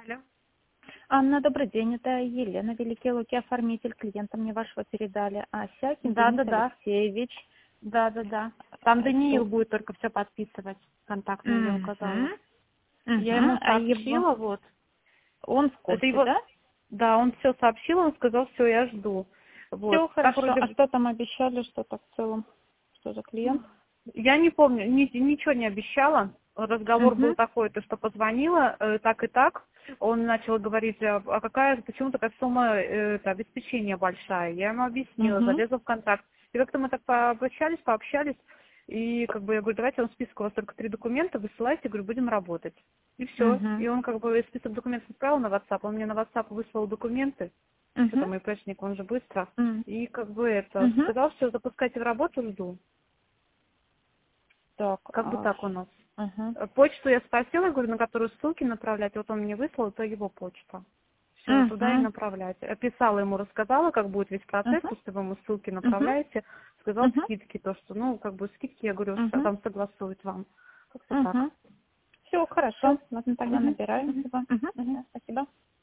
Алло. Анна, добрый день. Это Елена, Великие Луки, оформитель. Клиента мне вашего передали. Асякин Денис Да. Алексеевич. Да. Там Даниил Что? будет только все подписывать. Контактную я указала. Я ему А его... сообщила, вот. Он в Это курсе, его... да? Да, он все сообщил, он сказал, все, я жду. Вот. Все Так хорошо. вроде А бы... что там обещали, что-то в целом? Что за клиент? Я не помню, ничего не обещала. Разговор был Угу. такой, то что позвонила, так и так. Он начал говорить, какая, почему такая сумма обеспечения большая. Я ему объяснила, Угу. залезла в контакт. И как-то мы так пообщались, и как бы я говорю, давайте, он список, у вас только 3 документа, высылайте, говорю, будем работать. И все. Угу. И он как бы список документов отправил на WhatsApp, он мне на WhatsApp выслал документы, что Угу. там ИПшник, он же быстро. И как бы Угу. сказал, все, запускайте в работу, жду. Так. Как бы так у нас. Угу. Почту я спросила, говорю, на которую ссылки направлять. Вот он мне выслал, это его почта. Все, туда и Угу. направлять. Описала ему, рассказала, как будет весь процесс, Угу. если вы ему ссылки Угу. направляете. Сказал Угу. скидки, то, что, ну, как бы скидки, я говорю, Угу. там согласуют вам. Как-то так. Угу. Все хорошо. Все. Ладно, тогда набираю его. Угу. Спасибо.